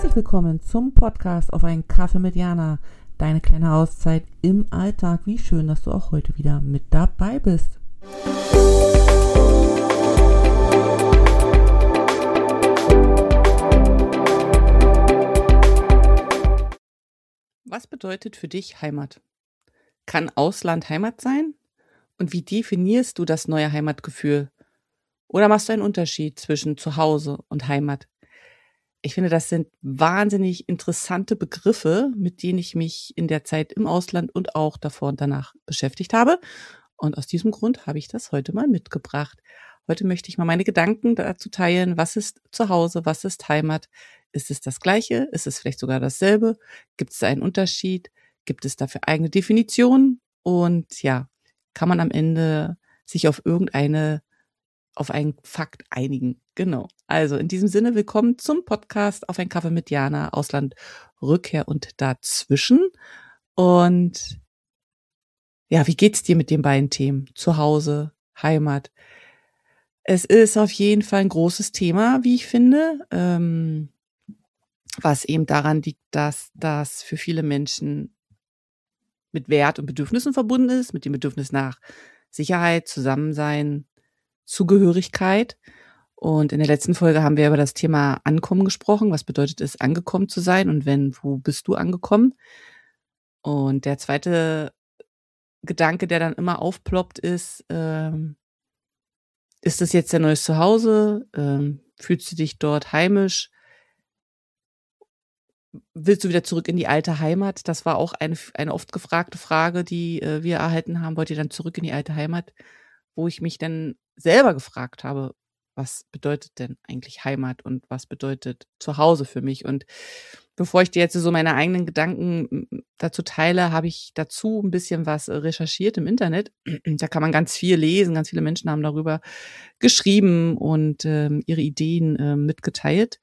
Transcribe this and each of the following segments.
Herzlich willkommen zum Podcast auf einen Kaffee mit Jana. Deine kleine Auszeit im Alltag. Wie schön, dass du auch heute wieder mit dabei bist. Was bedeutet für dich Heimat? Kann Ausland Heimat sein? Und wie definierst du das neue Heimatgefühl? Oder machst du einen Unterschied zwischen Zuhause und Heimat? Ich finde, das sind wahnsinnig interessante Begriffe, mit denen ich mich in der Zeit im Ausland und auch davor und danach beschäftigt habe. Und aus diesem Grund habe ich das heute mal mitgebracht. Heute möchte ich mal meine Gedanken dazu teilen. Was ist Zuhause? Was ist Heimat? Ist es das Gleiche? Ist es vielleicht sogar dasselbe? Gibt es da einen Unterschied? Gibt es dafür eigene Definitionen? Und ja, kann man am Ende sich auf einen Fakt einigen. Genau. Also in diesem Sinne, willkommen zum Podcast auf ein Kaffee mit Jana, Ausland, Rückkehr und dazwischen. Und ja, wie geht's dir mit den beiden Themen? Zuhause, Heimat. Es ist auf jeden Fall ein großes Thema, wie ich finde, was eben daran liegt, dass das für viele Menschen mit Wert und Bedürfnissen verbunden ist, mit dem Bedürfnis nach Sicherheit, Zusammensein, Zugehörigkeit. Und in der letzten Folge haben wir über das Thema Ankommen gesprochen. Was bedeutet es, angekommen zu sein? Und wenn, wo bist du angekommen? Und der zweite Gedanke, der dann immer aufploppt, ist das jetzt dein neues Zuhause? Fühlst du dich dort heimisch? Willst du wieder zurück in die alte Heimat? Das war auch eine oft gefragte Frage, die wir erhalten haben. Wollt ihr dann zurück in die alte Heimat? Wo ich mich dann selber gefragt habe, was bedeutet denn eigentlich Heimat und was bedeutet Zuhause für mich? Und bevor ich dir jetzt so meine eigenen Gedanken dazu teile, habe ich dazu ein bisschen was recherchiert im Internet. Da kann man ganz viel lesen, ganz viele Menschen haben darüber geschrieben und ihre Ideen mitgeteilt.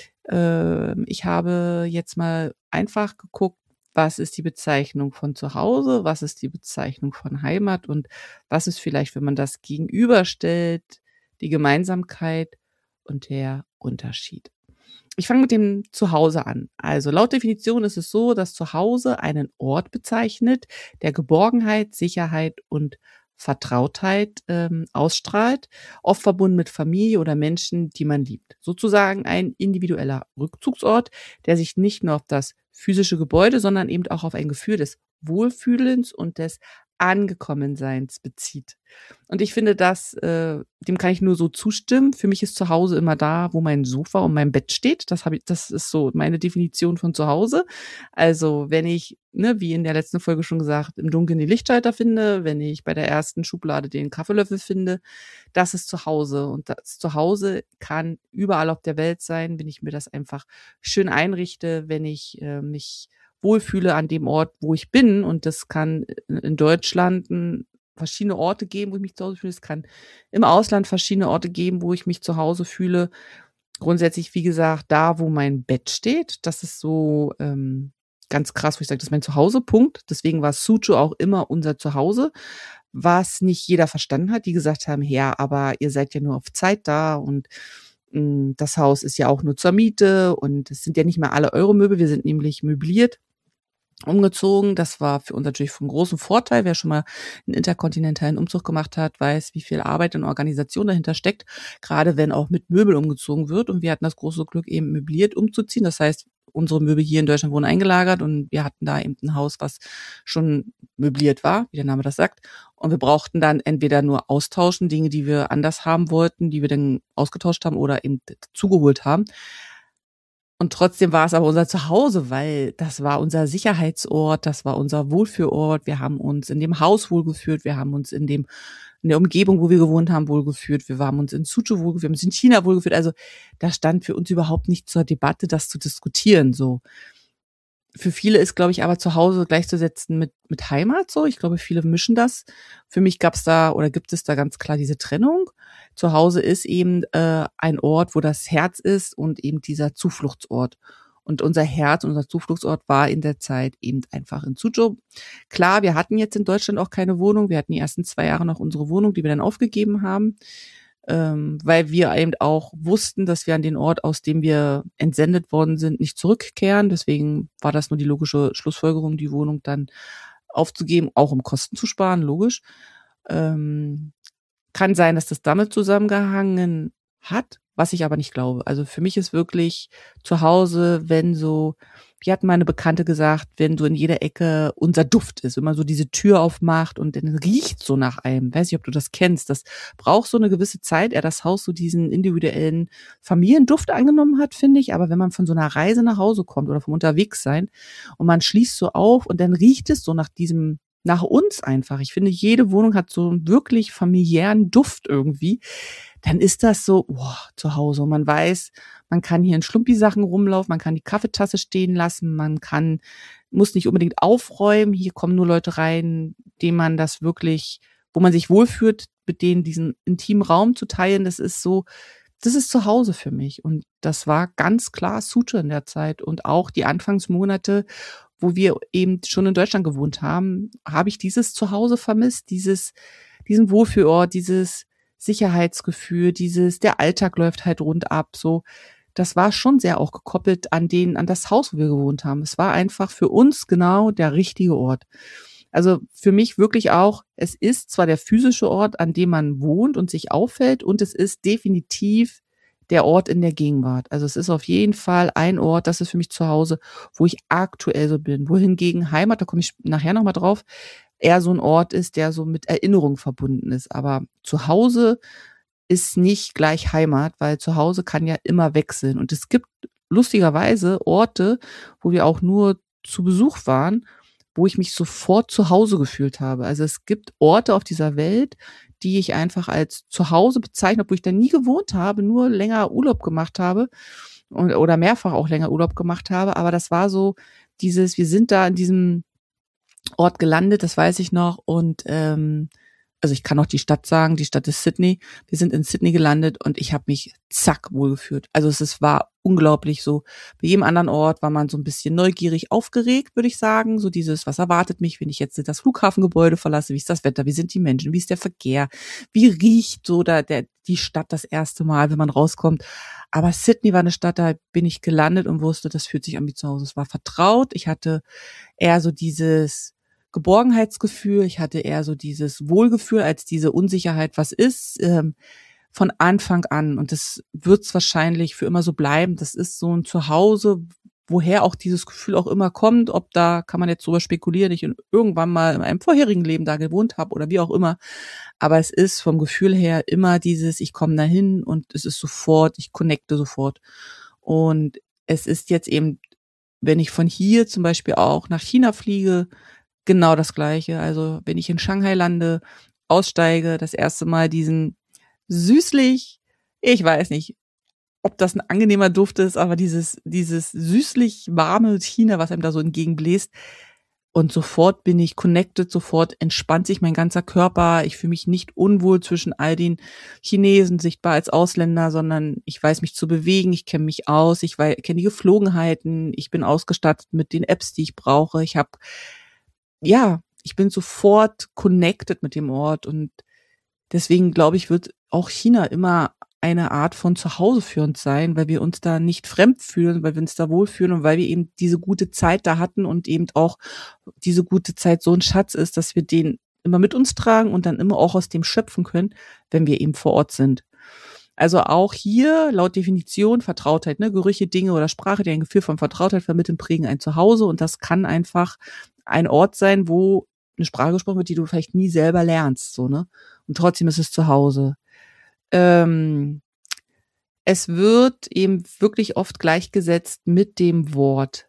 Ich habe jetzt mal einfach geguckt, was ist die Bezeichnung von Zuhause, was ist die Bezeichnung von Heimat und was ist vielleicht, wenn man das gegenüberstellt, die Gemeinsamkeit und der Unterschied. Ich fange mit dem Zuhause an. Also laut Definition ist es so, dass Zuhause einen Ort bezeichnet, der Geborgenheit, Sicherheit und Vertrautheit ausstrahlt, oft verbunden mit Familie oder Menschen, die man liebt. Sozusagen ein individueller Rückzugsort, der sich nicht nur auf das physische Gebäude, sondern eben auch auf ein Gefühl des Wohlfühlens und des Angekommenseins bezieht. Und ich finde, dem kann ich nur so zustimmen. Für mich ist Zuhause immer da, wo mein Sofa und mein Bett steht. Das ist so meine Definition von Zuhause. Also wenn ich, wie in der letzten Folge schon gesagt, im Dunkeln den Lichtschalter finde, wenn ich bei der ersten Schublade den Kaffeelöffel finde, das ist Zuhause. Und das Zuhause kann überall auf der Welt sein, wenn ich mir das einfach schön einrichte, wenn ich mich wohlfühle an dem Ort, wo ich bin. Und das kann in Deutschland verschiedene Orte geben, wo ich mich zu Hause fühle. Es kann im Ausland verschiedene Orte geben, wo ich mich zu Hause fühle. Grundsätzlich, wie gesagt, da, wo mein Bett steht, das ist so ganz krass, wo ich sage, das ist mein Zuhause, Punkt. Deswegen war Sucho auch immer unser Zuhause, was nicht jeder verstanden hat, die gesagt haben, ja, aber ihr seid ja nur auf Zeit da und das Haus ist ja auch nur zur Miete und es sind ja nicht mehr alle eure Möbel, wir sind nämlich möbliert umgezogen. Das war für uns natürlich von großem Vorteil. Wer schon mal einen interkontinentalen Umzug gemacht hat, weiß, wie viel Arbeit und Organisation dahinter steckt, gerade wenn auch mit Möbel umgezogen wird. Und wir hatten das große Glück, eben möbliert umzuziehen. Das heißt, unsere Möbel hier in Deutschland wurden eingelagert und wir hatten da eben ein Haus, was schon möbliert war, wie der Name das sagt. Und wir brauchten dann entweder nur austauschen, Dinge, die wir anders haben wollten, die wir dann ausgetauscht haben oder eben zugeholt haben. Und trotzdem war es aber unser Zuhause, weil das war unser Sicherheitsort, das war unser Wohlfühlort. Wir haben uns in dem Haus wohlgefühlt, wir haben uns in der Umgebung, wo wir gewohnt haben, wohlgefühlt. Wir haben uns in Suzhou wohlgefühlt, wir haben uns in China wohlgefühlt. Also da stand für uns überhaupt nicht zur Debatte, das zu diskutieren. So. Für viele ist, glaube ich, aber Zuhause gleichzusetzen mit Heimat. So, ich glaube, viele mischen das. Für mich gibt es da ganz klar diese Trennung. Zuhause ist eben ein Ort, wo das Herz ist und eben dieser Zufluchtsort. Und unser Zufluchtsort war in der Zeit eben einfach in Suzhou. Klar, wir hatten jetzt in Deutschland auch keine Wohnung. Wir hatten die ersten 2 Jahre noch unsere Wohnung, die wir dann aufgegeben haben. weil wir eben auch wussten, dass wir an den Ort, aus dem wir entsendet worden sind, nicht zurückkehren. Deswegen war das nur die logische Schlussfolgerung, die Wohnung dann aufzugeben, auch um Kosten zu sparen, logisch. Ähm, Kann sein, dass das damit zusammengehangen hat, was ich aber nicht glaube. Also für mich ist wirklich zu Hause, wenn so, wie hat meine Bekannte gesagt, wenn so in jeder Ecke unser Duft ist, wenn man so diese Tür aufmacht und dann riecht so nach einem. Weiß nicht, ob du das kennst. Das braucht so eine gewisse Zeit, ehe das Haus so diesen individuellen Familienduft angenommen hat, finde ich. Aber wenn man von so einer Reise nach Hause kommt oder vom Unterwegssein und man schließt so auf und dann riecht es so nach uns einfach. Ich finde, jede Wohnung hat so einen wirklich familiären Duft irgendwie. Dann ist das so, zu Hause. Und man weiß, man kann hier in Schlumpi-Sachen rumlaufen, man kann die Kaffeetasse stehen lassen, muss nicht unbedingt aufräumen. Hier kommen nur Leute rein, denen man das wirklich, wo man sich wohlfühlt, mit denen diesen intimen Raum zu teilen. Das ist zu Hause für mich. Und das war ganz klar Sute in der Zeit. Und auch die Anfangsmonate, wo wir eben schon in Deutschland gewohnt haben, habe ich dieses Zuhause vermisst, diesen Wohlfühlort, dieses Sicherheitsgefühl, der Alltag läuft halt rund ab, so. Das war schon sehr auch gekoppelt an das Haus, wo wir gewohnt haben. Es war einfach für uns genau der richtige Ort. Also für mich wirklich auch, es ist zwar der physische Ort, an dem man wohnt und sich aufhält, und es ist definitiv der Ort in der Gegenwart. Also es ist auf jeden Fall ein Ort, das ist für mich zu Hause, wo ich aktuell so bin. Wohingegen Heimat, da komme ich nachher nochmal drauf, eher so ein Ort ist, der so mit Erinnerung verbunden ist. Aber zu Hause ist nicht gleich Heimat, weil zu Hause kann ja immer wechseln. Und es gibt lustigerweise Orte, wo wir auch nur zu Besuch waren, wo ich mich sofort zu Hause gefühlt habe. Also es gibt Orte auf dieser Welt, die ich einfach als zu Hause bezeichne, obwohl ich da nie gewohnt habe, nur länger Urlaub gemacht habe oder mehrfach auch länger Urlaub gemacht habe. Aber das war so wir sind da in diesem Ort gelandet, das weiß ich noch. Und also ich kann auch die Stadt sagen, die Stadt ist Sydney. Wir sind in Sydney gelandet und ich habe mich zack wohlgefühlt. Also war unglaublich so. Bei jedem anderen Ort war man so ein bisschen neugierig, aufgeregt, würde ich sagen. So was erwartet mich, wenn ich jetzt das Flughafengebäude verlasse? Wie ist das Wetter? Wie sind die Menschen? Wie ist der Verkehr? Wie riecht so die Stadt das erste Mal, wenn man rauskommt? Aber Sydney war eine Stadt, da bin ich gelandet und wusste, das fühlt sich an wie zu Hause. Es war vertraut. Ich hatte eher so dieses Geborgenheitsgefühl, ich hatte eher so dieses Wohlgefühl als diese Unsicherheit, was ist, von Anfang an. Und das wird es wahrscheinlich für immer so bleiben. Das ist so ein Zuhause, woher auch dieses Gefühl auch immer kommt. Da kann man jetzt drüber spekulieren, ich irgendwann mal in einem vorherigen Leben da gewohnt habe oder wie auch immer. Aber es ist vom Gefühl her immer ich komme dahin und es ist sofort, ich connecte sofort. Und es ist jetzt eben, wenn ich von hier zum Beispiel auch nach China fliege, genau das Gleiche. Also wenn ich in Shanghai lande, aussteige, das erste Mal diesen süßlich, ich weiß nicht, ob das ein angenehmer Duft ist, aber dieses süßlich warme China, was einem da so entgegenbläst. Und sofort bin ich connected, sofort entspannt sich mein ganzer Körper. Ich fühle mich nicht unwohl zwischen all den Chinesen, sichtbar als Ausländer, sondern ich weiß mich zu bewegen, ich kenne mich aus, ich kenne die Geflogenheiten, ich bin ausgestattet mit den Apps, die ich brauche. Ich bin sofort connected mit dem Ort, und deswegen glaube ich, wird auch China immer eine Art von Zuhause für uns sein, weil wir uns da nicht fremd fühlen, weil wir uns da wohlfühlen und weil wir eben diese gute Zeit da hatten und eben auch diese gute Zeit so ein Schatz ist, dass wir den immer mit uns tragen und dann immer auch aus dem schöpfen können, wenn wir eben vor Ort sind. Also auch hier laut Definition Vertrautheit, ne, Gerüche, Dinge oder Sprache, die ein Gefühl von Vertrautheit vermitteln, prägen ein Zuhause, und das kann einfach ein Ort sein, wo eine Sprache gesprochen wird, die du vielleicht nie selber lernst, so, ne? Und trotzdem ist es zu Hause. Es wird eben wirklich oft gleichgesetzt mit dem Wort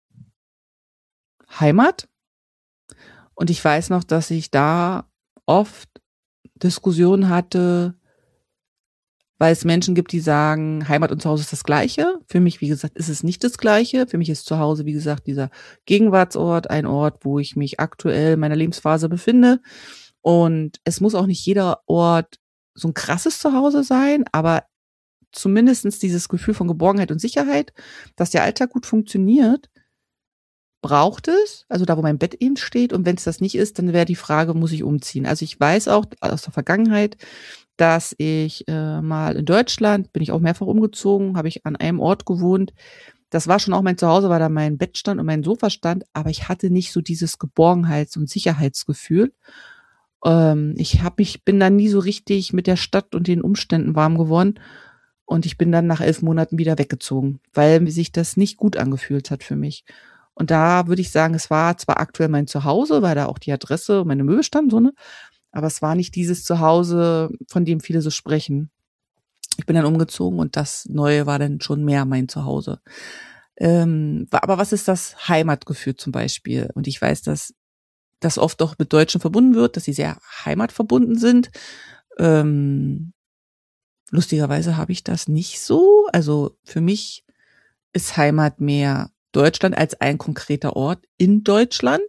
Heimat. Und ich weiß noch, dass ich da oft Diskussionen hatte, weil es Menschen gibt, die sagen, Heimat und Zuhause ist das Gleiche. Für mich, wie gesagt, ist es nicht das Gleiche. Für mich ist Zuhause, wie gesagt, dieser Gegenwartsort, ein Ort, wo ich mich aktuell in meiner Lebensphase befinde. Und es muss auch nicht jeder Ort so ein krasses Zuhause sein, aber zumindestens dieses Gefühl von Geborgenheit und Sicherheit, dass der Alltag gut funktioniert, braucht es, also da, wo mein Bett eben steht. Und wenn es das nicht ist, dann wäre die Frage, muss ich umziehen? Also ich weiß auch aus der Vergangenheit, dass ich mal in Deutschland, bin ich auch mehrfach umgezogen, habe ich an einem Ort gewohnt. Das war schon auch mein Zuhause, weil da mein Bett stand und mein Sofa stand, aber ich hatte nicht so dieses Geborgenheits- und Sicherheitsgefühl. Bin dann nie so richtig mit der Stadt und den Umständen warm geworden und ich bin dann nach 11 Monaten wieder weggezogen, weil sich das nicht gut angefühlt hat für mich. Und da würde ich sagen, es war zwar aktuell mein Zuhause, weil da auch die Adresse und meine Möbel standen, so, ne? Aber es war nicht dieses Zuhause, von dem viele so sprechen. Ich bin dann umgezogen und das Neue war dann schon mehr mein Zuhause. Aber was ist das Heimatgefühl zum Beispiel? Und ich weiß, dass das oft auch mit Deutschen verbunden wird, dass sie sehr heimatverbunden sind. Ähm, Lustigerweise habe ich das nicht so. Also für mich ist Heimat mehr Deutschland als ein konkreter Ort in Deutschland.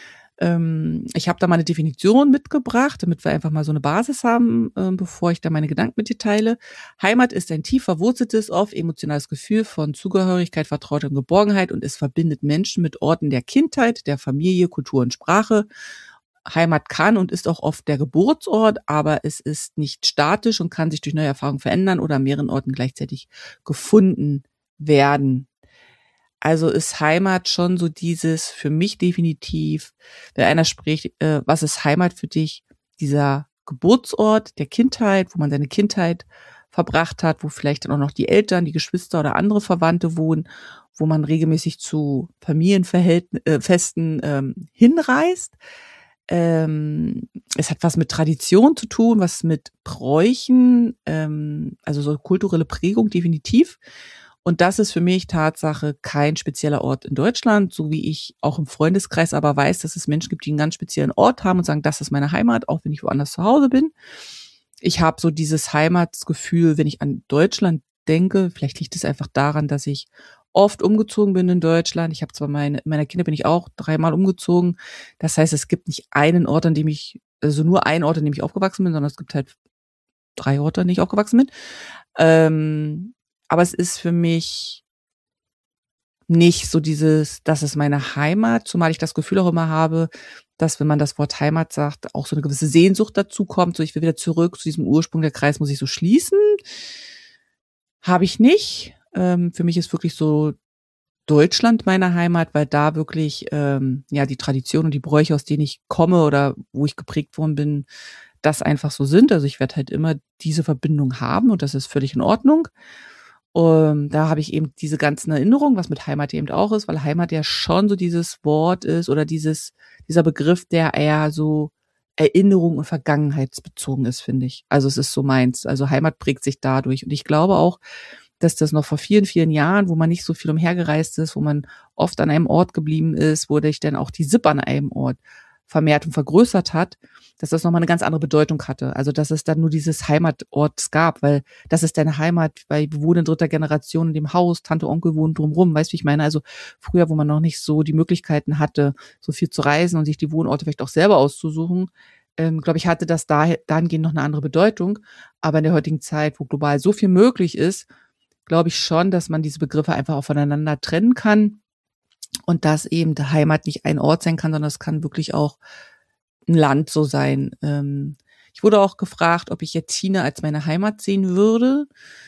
Ich habe da mal eine Definition mitgebracht, damit wir einfach mal so eine Basis haben, bevor ich da meine Gedanken mit dir teile. Heimat ist ein tief verwurzeltes, oft emotionales Gefühl von Zugehörigkeit, Vertrautheit und Geborgenheit und es verbindet Menschen mit Orten der Kindheit, der Familie, Kultur und Sprache. Heimat kann und ist auch oft der Geburtsort, aber es ist nicht statisch und kann sich durch neue Erfahrungen verändern oder an mehreren Orten gleichzeitig gefunden werden. Also ist Heimat schon so dieses für mich definitiv, wenn einer spricht, was ist Heimat für dich? Dieser Geburtsort der Kindheit, wo man seine Kindheit verbracht hat, wo vielleicht dann auch noch die Eltern, die Geschwister oder andere Verwandte wohnen, wo man regelmäßig zu Familienfesten hinreist. Es hat was mit Tradition zu tun, was mit Bräuchen, also so kulturelle Prägung definitiv. Und das ist für mich Tatsache kein spezieller Ort in Deutschland, so wie ich auch im Freundeskreis aber weiß, dass es Menschen gibt, die einen ganz speziellen Ort haben und sagen, das ist meine Heimat, auch wenn ich woanders zu Hause bin. Ich habe so dieses Heimatsgefühl, wenn ich an Deutschland denke, vielleicht liegt es einfach daran, dass ich oft umgezogen bin in Deutschland. Ich habe zwar in meiner Kinder bin ich auch 3-mal umgezogen. Das heißt, es gibt nicht einen Ort, an dem ich, also nur einen Ort, an dem ich aufgewachsen bin, sondern es gibt halt 3 Orte, an denen ich aufgewachsen bin. Aber es ist für mich nicht so dieses, das ist meine Heimat, zumal ich das Gefühl auch immer habe, dass wenn man das Wort Heimat sagt, auch so eine gewisse Sehnsucht dazu kommt, so ich will wieder zurück zu diesem Ursprung, der Kreis muss ich so schließen. Habe ich nicht. Für mich ist wirklich so Deutschland meine Heimat, weil da wirklich ja die Tradition und die Bräuche, aus denen ich komme oder wo ich geprägt worden bin, das einfach so sind. Also ich werde halt immer diese Verbindung haben und das ist völlig in Ordnung. Da habe ich eben diese ganzen Erinnerungen, was mit Heimat eben auch ist, weil Heimat ja schon so dieses Wort ist oder dieser Begriff, der eher so Erinnerung und vergangenheitsbezogen ist, finde ich. Also es ist so meins. Also Heimat prägt sich dadurch. Und ich glaube auch, dass das noch vor vielen, vielen Jahren, wo man nicht so viel umhergereist ist, wo man oft an einem Ort geblieben ist, wo sich dann auch die SIP an einem Ort vermehrt und vergrößert hat, dass das nochmal eine ganz andere Bedeutung hatte. Also, dass es dann nur dieses Heimatort gab, weil das ist deine Heimat, weil wir wohnen in 3. Generation in dem Haus, Tante, Onkel wohnen drumrum, weißt du, wie ich meine? Also, früher, wo man noch nicht so die Möglichkeiten hatte, so viel zu reisen und sich die Wohnorte vielleicht auch selber auszusuchen, glaube ich, hatte das dahingehend noch eine andere Bedeutung. Aber in der heutigen Zeit, wo global so viel möglich ist, glaube ich schon, dass man diese Begriffe einfach auch voneinander trennen kann und dass eben die Heimat nicht ein Ort sein kann, sondern es kann wirklich auch ein Land so sein. Ich wurde auch gefragt, ob ich jetzt China als meine Heimat sehen würde.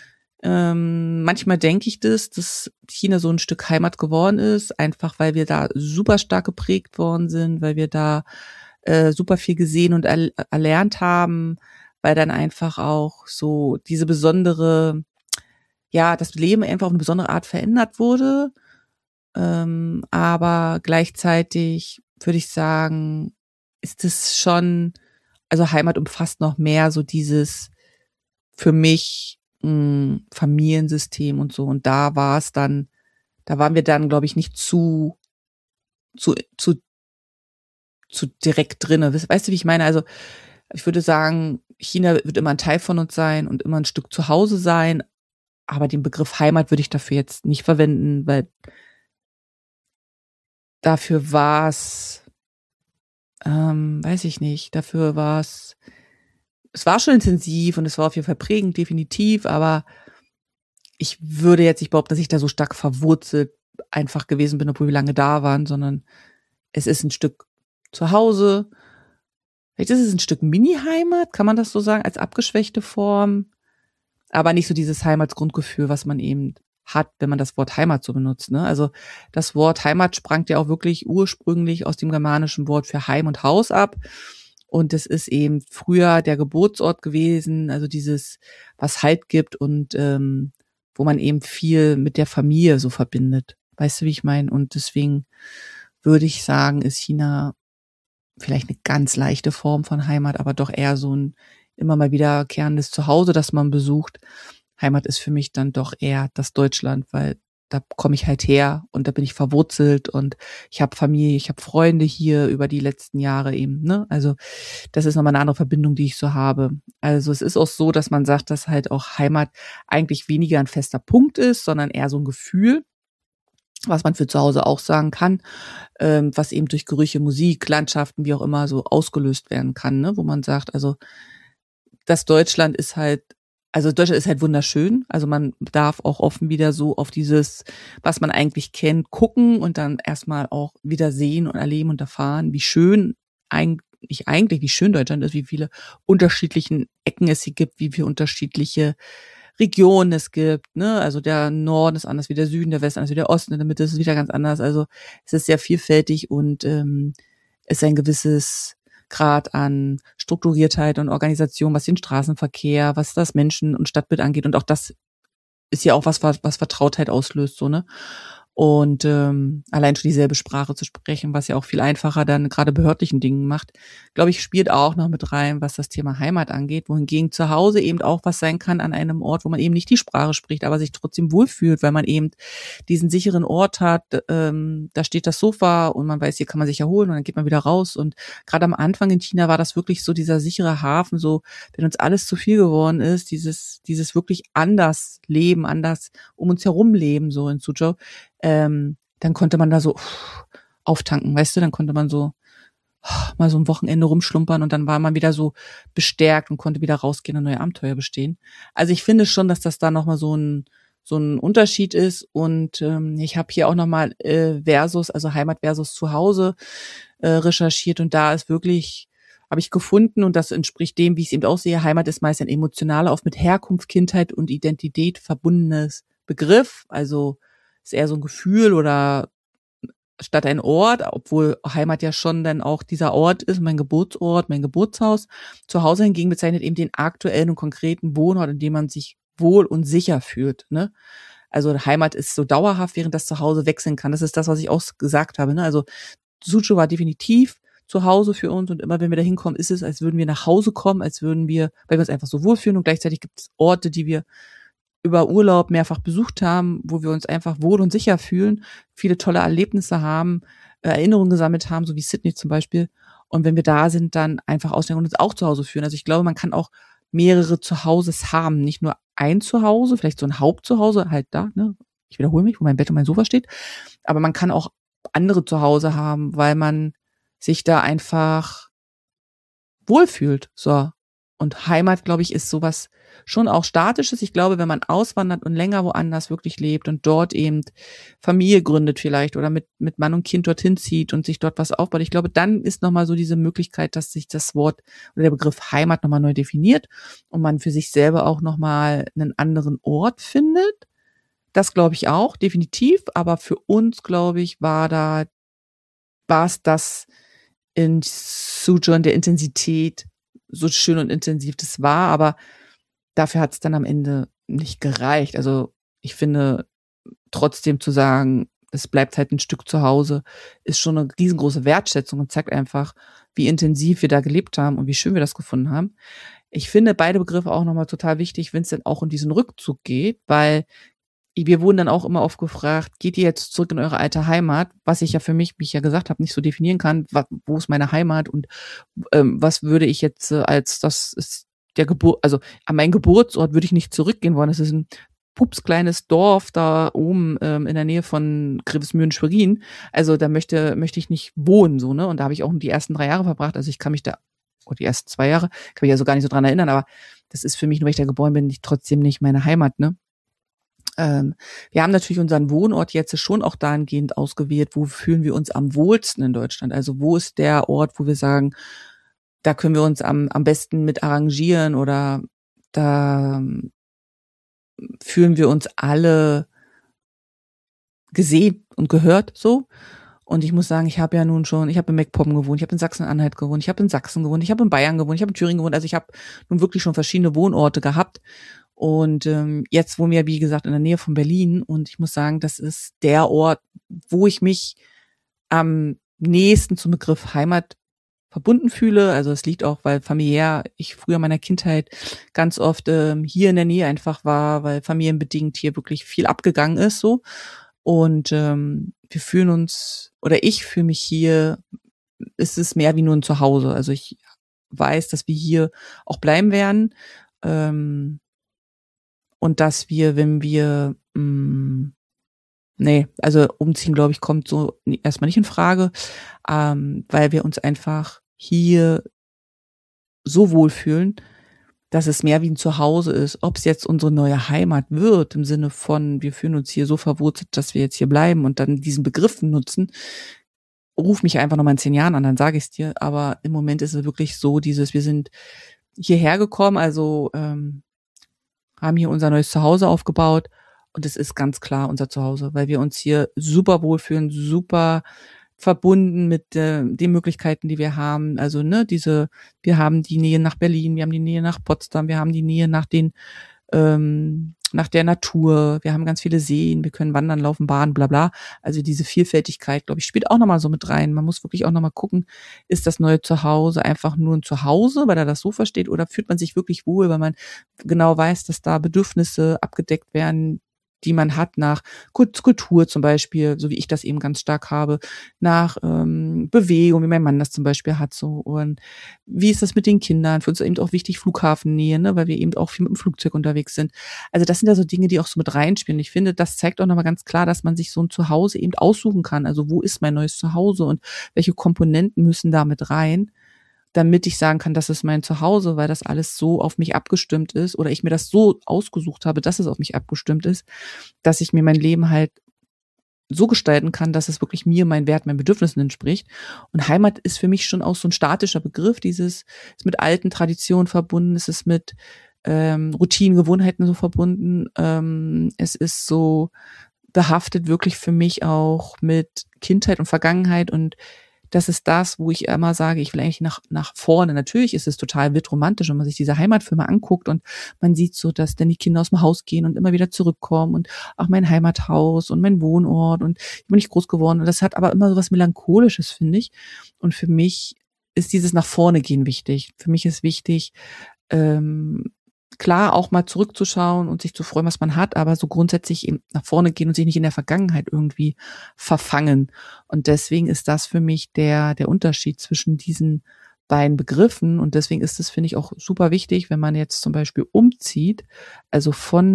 Manchmal denke ich dass China so ein Stück Heimat geworden ist, einfach weil wir da super stark geprägt worden sind, weil wir da super viel gesehen und erlernt haben, weil dann einfach auch so diese besondere, ja, das Leben einfach auf eine besondere Art verändert wurde. Aber gleichzeitig würde ich sagen, ist es schon, also Heimat umfasst noch mehr so dieses für mich Familiensystem und so. Und da waren wir dann, glaube ich, nicht zu, zu, zu direkt drinne. Weißt du, wie ich meine? Also ich würde sagen, China wird immer ein Teil von uns sein und immer ein Stück zu Hause sein. Aber den Begriff Heimat würde ich dafür jetzt nicht verwenden, weil dafür war es, weiß ich nicht, es war schon intensiv und es war auf jeden Fall prägend, definitiv, aber ich würde jetzt nicht behaupten, dass ich da so stark verwurzelt einfach gewesen bin, obwohl wir lange da waren, sondern es ist ein Stück zu Hause Vielleicht ist es ein Stück Mini-Heimat, kann man das so sagen, als abgeschwächte Form, aber nicht so dieses Heimatsgrundgefühl, was man eben hat, wenn man das Wort Heimat so benutzt, ne? Also, das Wort Heimat sprang ja auch wirklich ursprünglich aus dem germanischen Wort für Heim und Haus ab. Und es ist eben früher der Geburtsort gewesen, also dieses, was Halt gibt und wo man eben viel mit der Familie so verbindet. Weißt du, wie ich meine? Und deswegen würde ich sagen, ist China vielleicht eine ganz leichte Form von Heimat, aber doch eher so ein immer mal wiederkehrendes Zuhause, das man besucht. Heimat ist für mich dann doch eher das Deutschland, weil da komme ich halt her und da bin ich verwurzelt und ich habe Familie, ich habe Freunde hier über die letzten Jahre eben, ne? Also, das ist noch mal 'ne andere Verbindung, die ich so habe. Also, es ist auch so, dass man sagt, dass halt auch Heimat eigentlich weniger ein fester Punkt ist, sondern eher so ein Gefühl, was man für zu Hause auch sagen kann, was eben durch Gerüche, Musik, Landschaften, wie auch immer, so ausgelöst werden kann, ne? Wo man sagt, also, das Deutschland ist halt also, Deutschland ist halt wunderschön. Also, man darf auch offen wieder so auf dieses, was man eigentlich kennt, gucken und dann erst mal auch wieder sehen und erleben und erfahren, wie schön wie schön Deutschland ist, wie viele unterschiedlichen Ecken es hier gibt, wie viele unterschiedliche Regionen es gibt, ne? Also, der Norden ist anders wie der Süden, der Westen anders wie der Osten, in der Mitte ist es wieder ganz anders. Also, es ist sehr vielfältig und, ist ein gewisses Grad an Strukturiertheit und Organisation, was den Straßenverkehr, was das Menschen und Stadtbild angeht. Und auch das ist ja auch was Vertrautheit auslöst, so, ne? Und allein schon dieselbe Sprache zu sprechen, was ja auch viel einfacher dann gerade behördlichen Dingen macht, glaube ich, spielt auch noch mit rein, was das Thema Heimat angeht, wohingegen zu Hause eben auch was sein kann an einem Ort, wo man eben nicht die Sprache spricht, aber sich trotzdem wohlfühlt, weil man eben diesen sicheren Ort hat, da steht das Sofa und man weiß, hier kann man sich erholen und dann geht man wieder raus. Und gerade am Anfang in China war das wirklich so dieser sichere Hafen, so wenn uns alles zu viel geworden ist, dieses wirklich anders leben, anders um uns herum leben, so in Suzhou, dann konnte man da so auftanken, weißt du, dann konnte man so mal so ein Wochenende rumschlumpern und dann war man wieder so bestärkt und konnte wieder rausgehen und neue Abenteuer bestehen. Also, ich finde schon, dass das da noch mal so ein Unterschied ist und, ich habe hier auch noch mal, versus also Heimat versus Zuhause, recherchiert und da ist wirklich habe ich gefunden und das entspricht dem, wie ich's eben auch sehe, Heimat ist meist ein emotionaler, oft mit Herkunft, Kindheit und Identität verbundenes Begriff. Also, ist eher so ein Gefühl oder statt ein Ort, obwohl Heimat ja schon dann auch dieser Ort ist, mein Geburtsort, mein Geburtshaus. Zu Hause hingegen bezeichnet eben den aktuellen und konkreten Wohnort, in dem man sich wohl und sicher fühlt, ne? Also, Heimat ist so dauerhaft, während das Zuhause wechseln kann. Das ist das, was ich auch gesagt habe, ne? Also, Suzhou war definitiv zu Hause für uns und immer wenn wir da hinkommen, ist es, als würden wir nach Hause kommen, als würden wir weil wir uns einfach so wohlfühlen und gleichzeitig gibt es Orte, die wir über Urlaub mehrfach besucht haben, wo wir uns einfach wohl und sicher fühlen, viele tolle Erlebnisse haben, Erinnerungen gesammelt haben, so wie Sydney zum Beispiel. Und wenn wir da sind, dann einfach ausdenken und uns auch zu Hause fühlen. Also ich glaube, man kann auch mehrere Zuhauses haben, nicht nur ein Zuhause, vielleicht so ein Hauptzuhause, halt da, ne? Ich wiederhole mich, wo mein Bett und mein Sofa steht. Aber man kann auch andere Zuhause haben, weil man sich da einfach wohlfühlt. So. Und Heimat, glaube ich, ist sowas schon auch Statisches. Ich glaube, wenn man auswandert und länger woanders wirklich lebt und dort eben Familie gründet vielleicht oder mit Mann und Kind dorthin zieht und sich dort was aufbaut, ich glaube, dann ist nochmal so diese Möglichkeit, dass sich das Wort oder der Begriff Heimat nochmal neu definiert und man für sich selber auch nochmal einen anderen Ort findet. Das glaube ich auch, definitiv. Aber für uns, glaube ich, war es das in Suzhou in der Intensität, so schön und intensiv das war, aber dafür hat es dann am Ende nicht gereicht. Also, ich finde, trotzdem zu sagen, es bleibt halt ein Stück zu Hause, ist schon eine riesengroße Wertschätzung und zeigt einfach, wie intensiv wir da gelebt haben und wie schön wir das gefunden haben. Ich finde beide Begriffe auch noch mal total wichtig, wenn es dann auch um diesen Rückzug geht, weil wir wurden dann auch immer oft gefragt: „Geht ihr jetzt zurück in eure alte Heimat?“ Was ich ja für mich, wie ich ja gesagt habe, nicht so definieren kann. Wo ist meine Heimat und, was würde ich jetzt, als das ist der Geburt also, an meinen Geburtsort würde ich nicht zurückgehen wollen. Das ist ein pupskleines Dorf da oben, in der Nähe von Grevesmühlen-Schwerin. Also, da möchte ich nicht wohnen so, ne? Und da habe ich auch die ersten 3 Jahre verbracht. Also, ich kann mich da oder die ersten 2 Jahre, kann mich ja so gar nicht so dran erinnern, aber das ist für mich, nur weil ich da geboren bin, nicht trotzdem nicht meine Heimat, ne? Wir haben natürlich unseren Wohnort jetzt schon auch dahingehend ausgewählt, wo fühlen wir uns am wohlsten in Deutschland? Also, wo ist der Ort, wo wir sagen, da können wir uns am besten mit arrangieren oder da fühlen wir uns alle gesehen und gehört so. Und ich muss sagen, ich habe in MacPom gewohnt, ich habe in Sachsen-Anhalt gewohnt, ich habe in Sachsen gewohnt, ich habe in Bayern gewohnt, ich habe in Thüringen gewohnt. Also ich habe nun wirklich schon verschiedene Wohnorte gehabt. Und jetzt wohnen wir, wie gesagt, in der Nähe von Berlin. Und ich muss sagen, das ist der Ort, wo ich mich am nächsten zum Begriff Heimat verbunden fühle. Also es liegt auch, weil familiär ich früher in meiner Kindheit ganz oft hier in der Nähe einfach war, weil familienbedingt hier wirklich viel abgegangen ist so. Und wir fühlen uns, oder ich fühle mich hier, ist es mehr wie nur ein Zuhause. Also ich weiß, dass wir hier auch bleiben werden. Und dass wir, wenn wir, nee, also umziehen, glaube ich, kommt so erstmal nicht in Frage, weil wir uns einfach hier so wohlfühlen, dass es mehr wie ein Zuhause ist. Ob es jetzt unsere neue Heimat wird, im Sinne von, wir fühlen uns hier so verwurzelt, dass wir jetzt hier bleiben und dann diesen Begriff nutzen, ruf mich einfach nochmal in 10 Jahren an, dann sage ich es dir. Aber im Moment ist es wirklich so, wir sind hierher gekommen, also haben hier unser neues Zuhause aufgebaut und es ist ganz klar unser Zuhause, weil wir uns hier super wohlfühlen, super verbunden mit den Möglichkeiten, die wir haben. Also wir haben die Nähe nach Berlin, wir haben die Nähe nach Potsdam, wir haben die Nähe nach der Natur, wir haben ganz viele Seen, wir können wandern, laufen, baden, bla bla. Also diese Vielfältigkeit, glaube ich, spielt auch nochmal so mit rein. Man muss wirklich auch nochmal gucken, ist das neue Zuhause einfach nur ein Zuhause, weil er das so versteht, oder fühlt man sich wirklich wohl, weil man genau weiß, dass da Bedürfnisse abgedeckt werden, die man hat nach Kultur zum Beispiel, so wie ich das eben ganz stark habe, nach Bewegung, wie mein Mann das zum Beispiel hat so. Und wie ist das mit den Kindern? Für uns ist eben auch wichtig Flughafennähe, ne, weil wir eben auch viel mit dem Flugzeug unterwegs sind. Also das sind ja so Dinge, die auch so mit reinspielen. Ich finde, das zeigt auch nochmal ganz klar, dass man sich so ein Zuhause eben aussuchen kann. Also wo ist mein neues Zuhause und welche Komponenten müssen da mit rein, damit ich sagen kann, das ist mein Zuhause, weil das alles so auf mich abgestimmt ist oder ich mir das so ausgesucht habe, dass es auf mich abgestimmt ist, dass ich mir mein Leben halt so gestalten kann, dass es wirklich mir, mein Wert, meinen Bedürfnissen entspricht. Und Heimat ist für mich schon auch so ein statischer Begriff, ist mit alten Traditionen verbunden, es ist mit Routinen, Gewohnheiten so verbunden, es ist so behaftet wirklich für mich auch mit Kindheit und Vergangenheit, und das ist das, wo ich immer sage, ich will eigentlich nach vorne. Natürlich ist es total wild romantisch, wenn man sich diese Heimatfilme anguckt und man sieht so, dass dann die Kinder aus dem Haus gehen und immer wieder zurückkommen und auch mein Heimathaus und mein Wohnort, und ich bin nicht groß geworden, und das hat aber immer so was Melancholisches, finde ich. Und für mich ist dieses nach vorne gehen wichtig. Für mich ist wichtig, ähm, klar auch mal zurückzuschauen und sich zu freuen, was man hat, aber so grundsätzlich eben nach vorne gehen und sich nicht in der Vergangenheit irgendwie verfangen. Und deswegen ist das für mich der Unterschied zwischen diesen beiden Begriffen. Und deswegen ist es, finde ich, auch super wichtig, wenn man jetzt zum Beispiel umzieht, also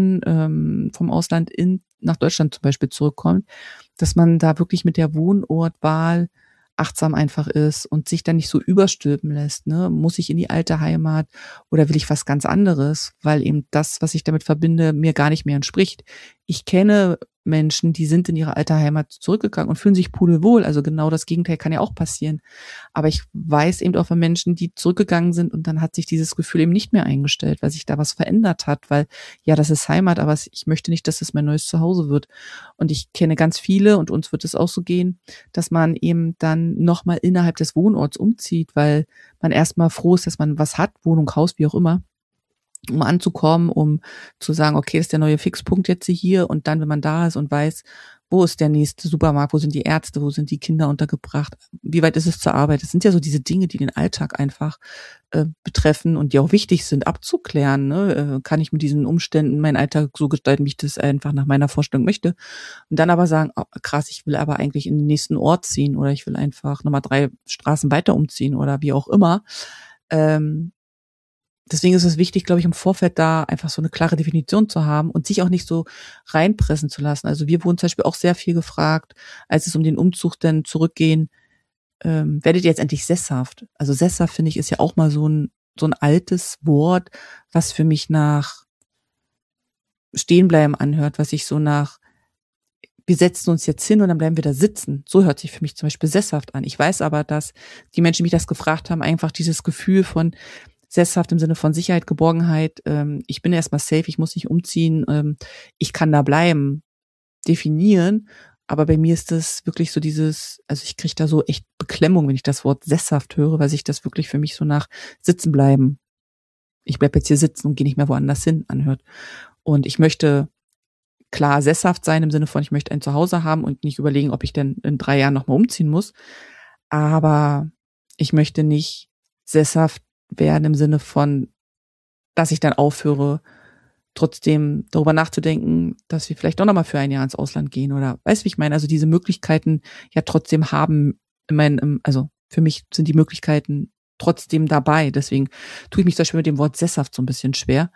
vom Ausland nach Deutschland zum Beispiel zurückkommt, dass man da wirklich mit der Wohnortwahl achtsam einfach ist und sich dann nicht so überstülpen lässt, ne? Muss ich in die alte Heimat oder will ich was ganz anderes, weil eben das, was ich damit verbinde, mir gar nicht mehr entspricht. Ich kenne Menschen, die sind in ihre alte Heimat zurückgegangen und fühlen sich pudelwohl. Also genau das Gegenteil kann ja auch passieren. Aber ich weiß eben auch von Menschen, die zurückgegangen sind und dann hat sich dieses Gefühl eben nicht mehr eingestellt, weil sich da was verändert hat, weil ja, das ist Heimat, aber ich möchte nicht, dass es mein neues Zuhause wird. Und ich kenne ganz viele, und uns wird es auch so gehen, dass man eben dann nochmal innerhalb des Wohnorts umzieht, weil man erstmal froh ist, dass man was hat, Wohnung, Haus, wie auch immer, um anzukommen, um zu sagen, okay, das ist der neue Fixpunkt jetzt hier, und dann, wenn man da ist und weiß, wo ist der nächste Supermarkt, wo sind die Ärzte, wo sind die Kinder untergebracht, wie weit ist es zur Arbeit? Das sind ja so diese Dinge, die den Alltag einfach betreffen und die auch wichtig sind, abzuklären. Ne? Kann ich mit diesen Umständen meinen Alltag so gestalten, wie ich das einfach nach meiner Vorstellung möchte? Und dann aber sagen, oh, krass, ich will aber eigentlich in den nächsten Ort ziehen, oder ich will einfach nochmal 3 Straßen weiter umziehen oder wie auch immer. Deswegen ist es wichtig, glaube ich, im Vorfeld da einfach so eine klare Definition zu haben und sich auch nicht so reinpressen zu lassen. Also wir wurden zum Beispiel auch sehr viel gefragt, als es um den Umzug dann zurückgehen, werdet ihr jetzt endlich sesshaft? Also sesshaft, finde ich, ist ja auch mal so ein altes Wort, was für mich nach Stehenbleiben anhört, was sich so nach wir setzen uns jetzt hin und dann bleiben wir da sitzen. So hört sich für mich zum Beispiel sesshaft an. Ich weiß aber, dass die Menschen, die mich das gefragt haben, einfach dieses Gefühl von sesshaft im Sinne von Sicherheit, Geborgenheit, ich bin erstmal safe, ich muss nicht umziehen, ich kann da bleiben, definieren. Aber bei mir ist das wirklich so dieses, also ich kriege da so echt Beklemmung, wenn ich das Wort sesshaft höre, weil sich das wirklich für mich so nach Sitzen bleiben. Ich bleib jetzt hier sitzen und gehe nicht mehr woanders hin anhört. Und ich möchte klar sesshaft sein im Sinne von, ich möchte ein Zuhause haben und nicht überlegen, ob ich denn in 3 Jahren nochmal umziehen muss. Aber ich möchte nicht sesshaft werden im Sinne von, dass ich dann aufhöre, trotzdem darüber nachzudenken, dass wir vielleicht doch nochmal für ein Jahr ins Ausland gehen oder, weißt du, wie ich meine? Also diese Möglichkeiten ja trotzdem haben, also für mich sind die Möglichkeiten trotzdem dabei. Deswegen tue ich mich zum Beispiel mit dem Wort sesshaft so ein bisschen schwer.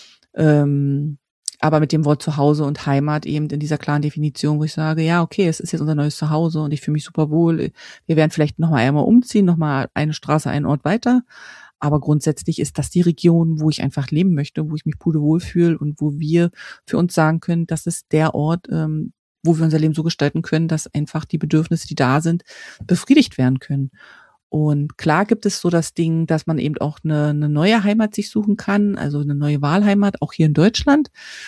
Aber mit dem Wort Zuhause und Heimat eben in dieser klaren Definition, wo ich sage, ja, okay, es ist jetzt unser neues Zuhause und ich fühle mich super wohl. Wir werden vielleicht nochmal einmal umziehen, nochmal eine Straße, einen Ort weiter. Aber grundsätzlich ist das die Region, wo ich einfach leben möchte, wo ich mich pudelwohl fühle und wo wir für uns sagen können, das ist der Ort, wo wir unser Leben so gestalten können, dass einfach die Bedürfnisse, die da sind, befriedigt werden können. Und klar gibt es so das Ding, dass man eben auch eine neue Heimat sich suchen kann, also eine neue Wahlheimat, auch hier in Deutschland.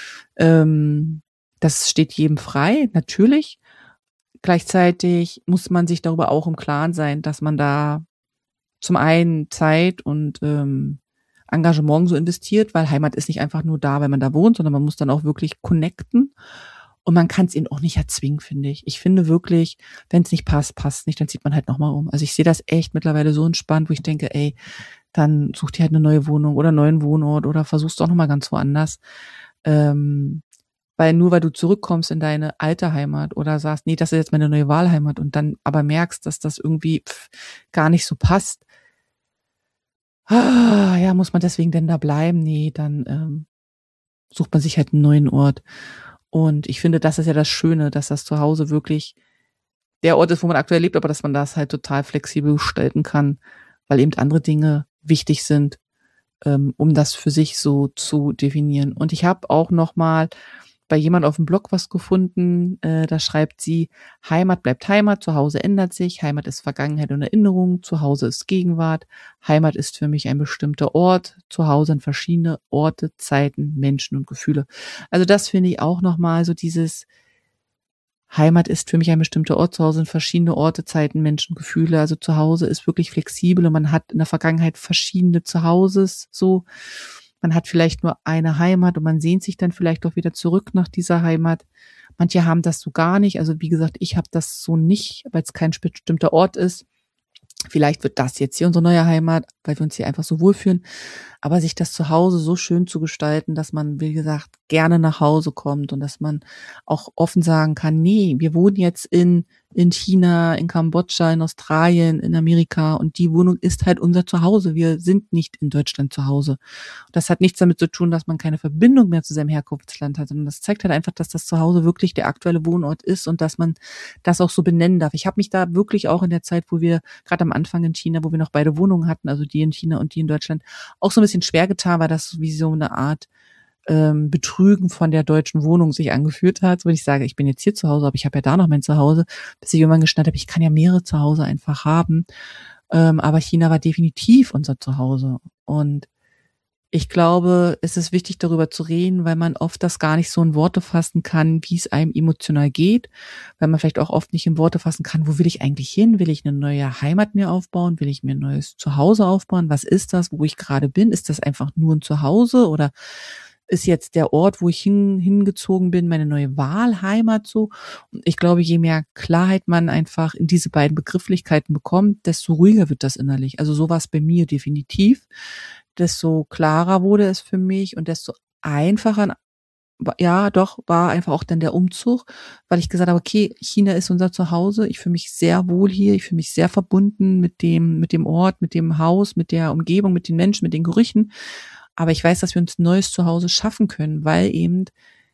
Das steht jedem frei, natürlich. Gleichzeitig muss man sich darüber auch im Klaren sein, dass man da zum einen Zeit und Engagement so investiert, weil Heimat ist nicht einfach nur da, weil man da wohnt, sondern man muss dann auch wirklich connecten. Und man kann es eben auch nicht erzwingen, finde ich. Ich finde wirklich, wenn es nicht passt, passt nicht, dann zieht man halt nochmal um. Also ich sehe das echt mittlerweile so entspannt, wo ich denke, ey, dann such dir halt eine neue Wohnung oder einen neuen Wohnort oder versuchst auch nochmal ganz woanders. Weil nur weil du zurückkommst in deine alte Heimat oder sagst, nee, das ist jetzt meine neue Wahlheimat und dann aber merkst, dass das irgendwie gar nicht so passt, ja, muss man deswegen denn da bleiben? Nee, dann sucht man sich halt einen neuen Ort. Und ich finde, das ist ja das Schöne, dass das Zuhause wirklich der Ort ist, wo man aktuell lebt, aber dass man das halt total flexibel gestalten kann, weil eben andere Dinge wichtig sind, um das für sich so zu definieren. Und ich habe auch noch mal bei jemand auf dem Blog was gefunden, da schreibt sie, Heimat bleibt Heimat, Zuhause ändert sich, Heimat ist Vergangenheit und Erinnerung, Zuhause ist Gegenwart, Heimat ist für mich ein bestimmter Ort, Zuhause sind verschiedene Orte, Zeiten, Menschen und Gefühle. Also das finde ich auch nochmal so dieses, Heimat ist für mich ein bestimmter Ort, Zuhause sind verschiedene Orte, Zeiten, Menschen, Gefühle. Also Zuhause ist wirklich flexibel und man hat in der Vergangenheit verschiedene Zuhauses so. Man hat vielleicht nur eine Heimat und man sehnt sich dann vielleicht auch wieder zurück nach dieser Heimat. Manche haben das so gar nicht. Also wie gesagt, ich habe das so nicht, weil es kein bestimmter Ort ist. Vielleicht wird das jetzt hier unsere neue Heimat, weil wir uns hier einfach so wohlfühlen. Aber sich das Zuhause so schön zu gestalten, dass man, wie gesagt, gerne nach Hause kommt und dass man auch offen sagen kann, nee, wir wohnen jetzt in China, in Kambodscha, in Australien, in Amerika und die Wohnung ist halt unser Zuhause. Wir sind nicht in Deutschland zu Hause. Das hat nichts damit zu tun, dass man keine Verbindung mehr zu seinem Herkunftsland hat, sondern das zeigt halt einfach, dass das Zuhause wirklich der aktuelle Wohnort ist und dass man das auch so benennen darf. Ich habe mich da wirklich auch in der Zeit, wo wir gerade am Anfang in China, wo wir noch beide Wohnungen hatten, also die in China und die in Deutschland, auch so ein bisschen schwer getan, weil das wie so eine Art Betrügen von der deutschen Wohnung sich angeführt hat, wo ich sage, ich bin jetzt hier zu Hause, aber ich habe ja da noch mein Zuhause, bis ich irgendwann geschnallt habe, ich kann ja mehrere Zuhause einfach haben. Aber China war definitiv unser Zuhause. Und ich glaube, es ist wichtig, darüber zu reden, weil man oft das gar nicht so in Worte fassen kann, wie es einem emotional geht, weil man vielleicht auch oft nicht in Worte fassen kann, wo will ich eigentlich hin? Will ich eine neue Heimat mir aufbauen? Will ich mir ein neues Zuhause aufbauen? Was ist das, wo ich gerade bin? Ist das einfach nur ein Zuhause oder ist jetzt der Ort, wo ich hingezogen bin, meine neue Wahlheimat so? Und ich glaube, je mehr Klarheit man einfach in diese beiden Begrifflichkeiten bekommt, desto ruhiger wird das innerlich. Also so war es bei mir definitiv. Desto klarer wurde es für mich und desto einfacher, ja, doch, war einfach auch dann der Umzug, weil ich gesagt habe, okay, China ist unser Zuhause. Ich fühle mich sehr wohl hier. Ich fühle mich sehr verbunden mit dem Ort, mit dem Haus, mit der Umgebung, mit den Menschen, mit den Gerüchen. Aber ich weiß, dass wir uns ein neues Zuhause schaffen können, weil eben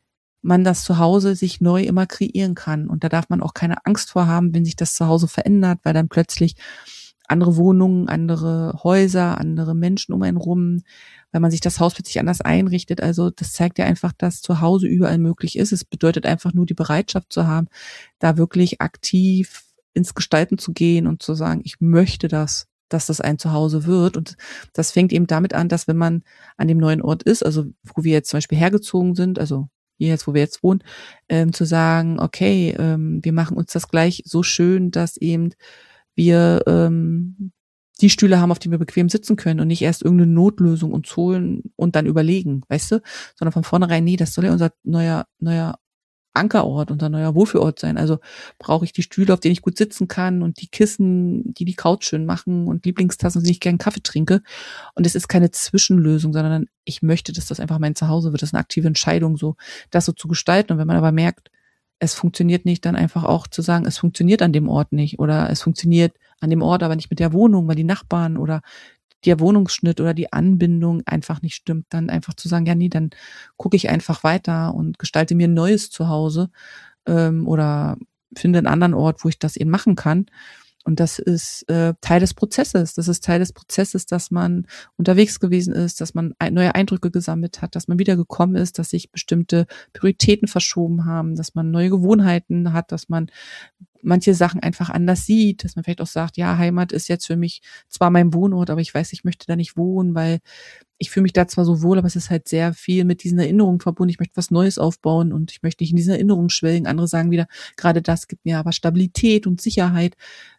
man das Zuhause sich neu immer kreieren kann. Und da darf man auch keine Angst vor haben, wenn sich das Zuhause verändert, weil dann plötzlich andere Wohnungen, andere Häuser, andere Menschen um einen rum, weil man sich das Haus plötzlich anders einrichtet. Also das zeigt ja einfach, dass zu Hause überall möglich ist. Es bedeutet einfach nur die Bereitschaft zu haben, da wirklich aktiv ins Gestalten zu gehen und zu sagen, ich möchte das, dass das ein Zuhause wird. Und das fängt eben damit an, dass wenn man an dem neuen Ort ist, also wo wir jetzt zum Beispiel hergezogen sind, also hier jetzt, wo wir jetzt wohnen, zu sagen, okay, wir machen uns das gleich so schön, dass eben wir die Stühle haben, auf denen wir bequem sitzen können und nicht erst irgendeine Notlösung uns holen und dann überlegen, weißt du? Sondern von vornherein, nee, das soll ja unser neuer Ankerort, unser neuer Wohlfühlort sein. Also brauche ich die Stühle, auf denen ich gut sitzen kann und die Kissen, die die Couch schön machen und Lieblingstassen, die ich gerne Kaffee trinke. Und es ist keine Zwischenlösung, sondern ich möchte, dass das einfach mein Zuhause wird. Das ist eine aktive Entscheidung, so das so zu gestalten. Und wenn man aber merkt, es funktioniert nicht, dann einfach auch zu sagen, es funktioniert an dem Ort nicht oder es funktioniert an dem Ort, aber nicht mit der Wohnung, weil die Nachbarn oder der Wohnungsschnitt oder die Anbindung einfach nicht stimmt, dann einfach zu sagen, ja, nee, dann gucke ich einfach weiter und gestalte mir ein neues Zuhause oder finde einen anderen Ort, wo ich das eben machen kann. Und das ist Teil des Prozesses. Das ist Teil des Prozesses, dass man unterwegs gewesen ist, dass man neue Eindrücke gesammelt hat, dass man wieder gekommen ist, dass sich bestimmte Prioritäten verschoben haben, dass man neue Gewohnheiten hat, dass man manche Sachen einfach anders sieht, dass man vielleicht auch sagt, ja, Heimat ist jetzt für mich zwar mein Wohnort, aber ich weiß, ich möchte da nicht wohnen, weil ich fühle mich da zwar so wohl, aber es ist halt sehr viel mit diesen Erinnerungen verbunden. Ich möchte was Neues aufbauen und ich möchte nicht in diesen Erinnerungen schwelgen. Andere sagen wieder, gerade das gibt mir aber Stabilität und Sicherheit,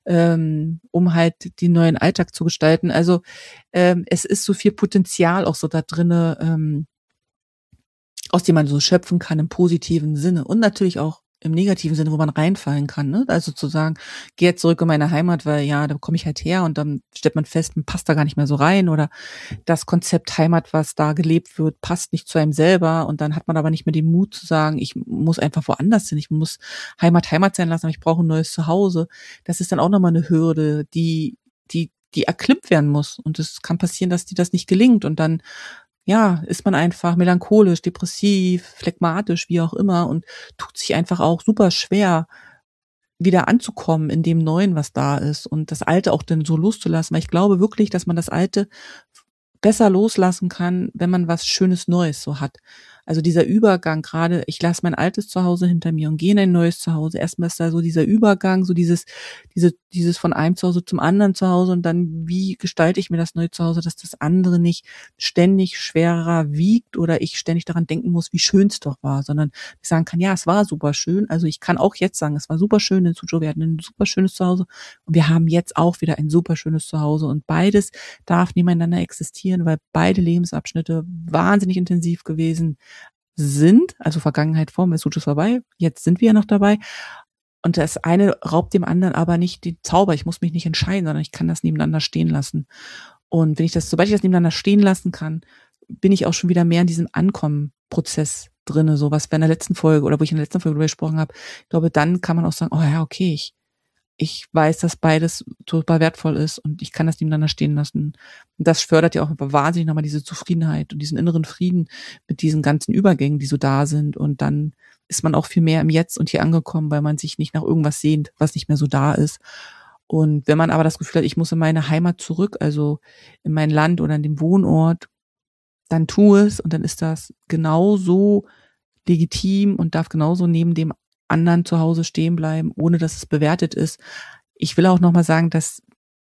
um halt den neuen Alltag zu gestalten. Also es ist so viel Potenzial auch so da drinne, aus dem man so schöpfen kann im positiven Sinne und natürlich auch im negativen Sinne, wo man reinfallen kann, ne? Also zu sagen, geh jetzt zurück in meine Heimat, weil ja, da komme ich halt her und dann stellt man fest, man passt da gar nicht mehr so rein oder das Konzept Heimat, was da gelebt wird, passt nicht zu einem selber und dann hat man aber nicht mehr den Mut zu sagen, ich muss einfach woanders hin, ich muss Heimat sein lassen, aber ich brauche ein neues Zuhause. Das ist dann auch nochmal eine Hürde, die erklimmt werden muss und es kann passieren, dass die das nicht gelingt und dann ja, ist man einfach melancholisch, depressiv, phlegmatisch, wie auch immer und tut sich einfach auch super schwer, wieder anzukommen in dem Neuen, was da ist und das Alte auch dann so loszulassen. Weil ich glaube wirklich, dass man das Alte besser loslassen kann, wenn man was Schönes Neues so hat. Also dieser Übergang gerade, ich lasse mein altes Zuhause hinter mir und gehe in ein neues Zuhause. Erstmal ist da so dieser Übergang, so dieses von einem Zuhause zum anderen Zuhause und dann, wie gestalte ich mir das neue Zuhause, dass das andere nicht ständig schwerer wiegt oder ich ständig daran denken muss, wie schön es doch war, sondern ich sagen kann, ja, es war super schön. Also ich kann auch jetzt sagen, es war super schön in Suzhou, wir hatten ein super schönes Zuhause und wir haben jetzt auch wieder ein super schönes Zuhause und beides darf nebeneinander existieren, weil beide Lebensabschnitte wahnsinnig intensiv gewesen sind, also Vergangenheit vor, Suzhou ist vorbei, jetzt sind wir ja noch dabei. Und das eine raubt dem anderen aber nicht den Zauber. Ich muss mich nicht entscheiden, sondern ich kann das nebeneinander stehen lassen. Und sobald ich das nebeneinander stehen lassen kann, bin ich auch schon wieder mehr in diesem Ankommen-Prozess drinne, so was wir in der letzten Folge oder wo ich in der letzten Folge darüber gesprochen habe. Ich glaube, dann kann man auch sagen, oh ja, okay, ich weiß, dass beides total wertvoll ist und ich kann das nebeneinander stehen lassen. Und das fördert ja auch wahnsinnig nochmal diese Zufriedenheit und diesen inneren Frieden mit diesen ganzen Übergängen, die so da sind. Und dann ist man auch viel mehr im Jetzt und hier angekommen, weil man sich nicht nach irgendwas sehnt, was nicht mehr so da ist. Und wenn man aber das Gefühl hat, ich muss in meine Heimat zurück, also in mein Land oder in den Wohnort, dann tu es und dann ist das genauso legitim und darf genauso neben dem anderen zu Hause stehen bleiben, ohne dass es bewertet ist. Ich will auch nochmal sagen, dass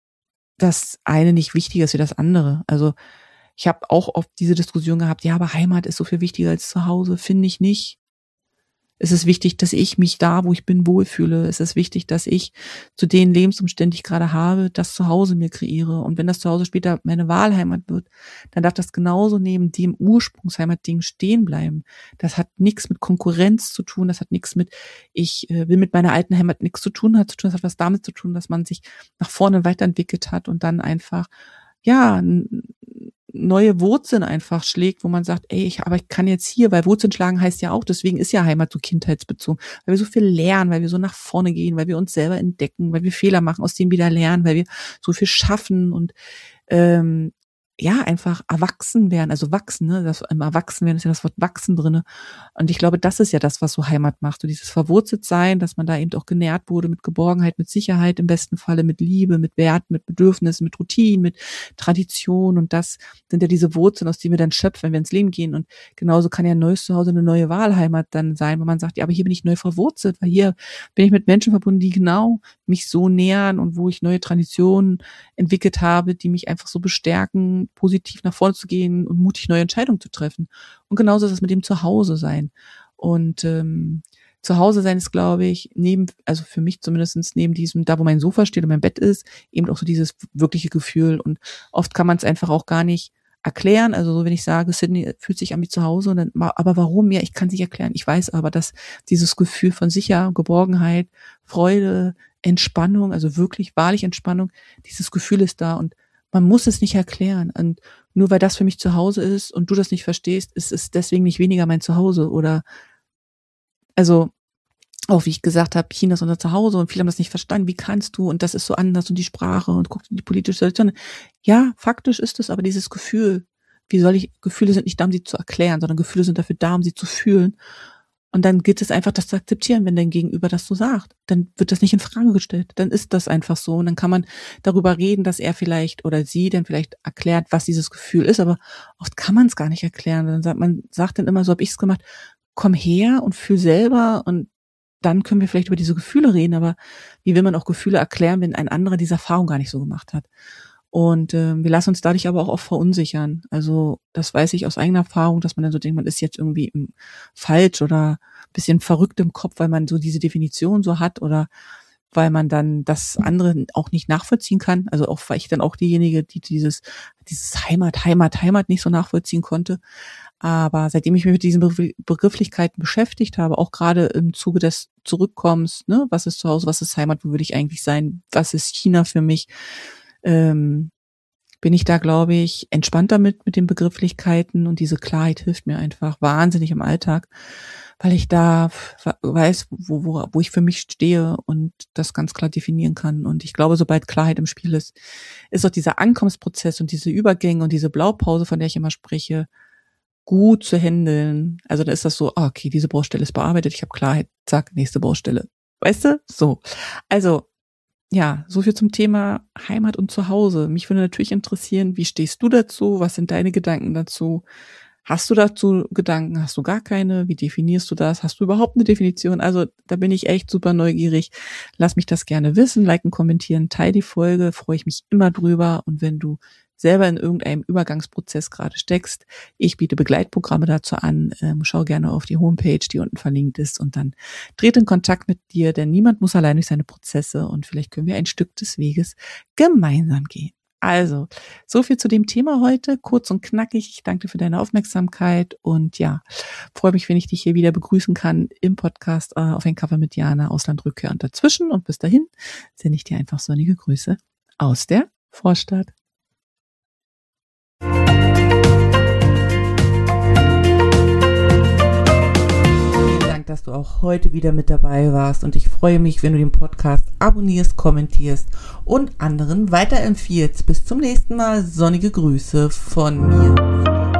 das eine nicht wichtiger ist wie das andere. Also ich habe auch oft diese Diskussion gehabt, ja, aber Heimat ist so viel wichtiger als zu Hause, finde ich nicht. Es ist wichtig, dass ich mich da, wo ich bin, wohlfühle. Es ist wichtig, dass ich zu den Lebensumständen, die ich gerade habe, das Zuhause mir kreiere. Und wenn das Zuhause später meine Wahlheimat wird, dann darf das genauso neben dem Ursprungsheimatding stehen bleiben. Das hat nichts mit Konkurrenz zu tun. Das hat nichts mit, ich will mit meiner alten Heimat nichts zu tun. Das hat was damit zu tun, dass man sich nach vorne weiterentwickelt hat und dann einfach, ja, neue Wurzeln einfach schlägt, wo man sagt, ey, aber ich kann jetzt hier, weil Wurzeln schlagen heißt ja auch, deswegen ist ja Heimat so kindheitsbezogen, weil wir so viel lernen, weil wir so nach vorne gehen, weil wir uns selber entdecken, weil wir Fehler machen, aus denen wieder lernen, weil wir so viel schaffen und ja, einfach erwachsen werden, also wachsen, ne? Das im Erwachsenwerden ist ja das Wort wachsen drinne. Und ich glaube, das ist ja das, was so Heimat macht. So dieses Verwurzeltsein, dass man da eben auch genährt wurde mit Geborgenheit, mit Sicherheit, im besten Falle mit Liebe, mit Wert, mit Bedürfnissen, mit Routinen, mit Tradition. Und das sind ja diese Wurzeln, aus denen wir dann schöpfen, wenn wir ins Leben gehen. Und genauso kann ja ein neues Zuhause eine neue Wahlheimat dann sein, wo man sagt, ja, aber hier bin ich neu verwurzelt, weil hier bin ich mit Menschen verbunden, die genau mich so nähern und wo ich neue Traditionen entwickelt habe, die mich einfach so bestärken, positiv nach vorne zu gehen und mutig neue Entscheidungen zu treffen. Und genauso ist es mit dem Zuhause sein. Und Zuhause sein ist, glaube ich, also für mich zumindest neben diesem, da wo mein Sofa steht und mein Bett ist, eben auch so dieses wirkliche Gefühl. Und oft kann man es einfach auch gar nicht erklären. Also so, wenn ich sage, Sydney fühlt sich an wie zu Hause, und dann, aber warum? Ja, ich kann es nicht erklären. Ich weiß aber, dass dieses Gefühl von Sicherheit, Geborgenheit, Freude, Entspannung, also wirklich wahrlich Entspannung, dieses Gefühl ist da und man muss es nicht erklären. Und nur weil das für mich zu Hause ist und du das nicht verstehst, ist es deswegen nicht weniger mein Zuhause. Oder, also, auch wie ich gesagt habe, China ist unser Zuhause und viele haben das nicht verstanden. Wie kannst du? Und das ist so anders und die Sprache und guck die politische Situation. Ja, faktisch ist es aber dieses Gefühl. Gefühle sind nicht da, um sie zu erklären, sondern Gefühle sind dafür da, um sie zu fühlen. Und dann gilt es einfach, das zu akzeptieren, wenn dein Gegenüber das so sagt. Dann wird das nicht in Frage gestellt. Dann ist das einfach so. Und dann kann man darüber reden, dass er vielleicht oder sie dann vielleicht erklärt, was dieses Gefühl ist. Aber oft kann man es gar nicht erklären. Man sagt dann immer, so habe ich es gemacht, komm her und fühl selber und dann können wir vielleicht über diese Gefühle reden. Aber wie will man auch Gefühle erklären, wenn ein anderer diese Erfahrung gar nicht so gemacht hat? Und wir lassen uns dadurch aber auch oft verunsichern. Also das weiß ich aus eigener Erfahrung, dass man dann so denkt, man ist jetzt irgendwie falsch oder ein bisschen verrückt im Kopf, weil man so diese Definition so hat oder weil man dann das andere auch nicht nachvollziehen kann. Also auch war ich dann auch diejenige, die dieses Heimat nicht so nachvollziehen konnte. Aber seitdem ich mich mit diesen Begrifflichkeiten beschäftigt habe, auch gerade im Zuge des Zurückkommens, ne, was ist zu Hause, was ist Heimat, wo würde ich eigentlich sein, was ist China für mich, bin ich da, glaube ich, entspannter mit den Begrifflichkeiten und diese Klarheit hilft mir einfach wahnsinnig im Alltag, weil ich da weiß, wo ich für mich stehe und das ganz klar definieren kann. Und ich glaube, sobald Klarheit im Spiel ist auch dieser Ankommensprozess und diese Übergänge und diese Blaupause, von der ich immer spreche, gut zu handeln. Also da ist das so, okay, diese Baustelle ist bearbeitet, ich habe Klarheit, zack, nächste Baustelle. Weißt du? So. Also ja, so viel zum Thema Heimat und Zuhause. Mich würde natürlich interessieren, wie stehst du dazu? Was sind deine Gedanken dazu? Hast du dazu Gedanken? Hast du gar keine? Wie definierst du das? Hast du überhaupt eine Definition? Also da bin ich echt super neugierig. Lass mich das gerne wissen, liken, kommentieren, teile die Folge, freue ich mich immer drüber. Und wenn du selber in irgendeinem Übergangsprozess gerade steckst, ich biete Begleitprogramme dazu an. Schau gerne auf die Homepage, die unten verlinkt ist und dann trete in Kontakt mit dir, denn niemand muss allein durch seine Prozesse und vielleicht können wir ein Stück des Weges gemeinsam gehen. Also, so viel zu dem Thema heute, kurz und knackig. Ich danke dir für deine Aufmerksamkeit und ja, freue mich, wenn ich dich hier wieder begrüßen kann im Podcast auf ein Cover mit Jana, Auslandrückkehr und dazwischen. Und bis dahin sende ich dir einfach sonnige Grüße aus der Vorstadt. Dass du auch heute wieder mit dabei warst und ich freue mich, wenn du den Podcast abonnierst, kommentierst und anderen weiterempfiehlst. Bis zum nächsten Mal. Sonnige Grüße von mir.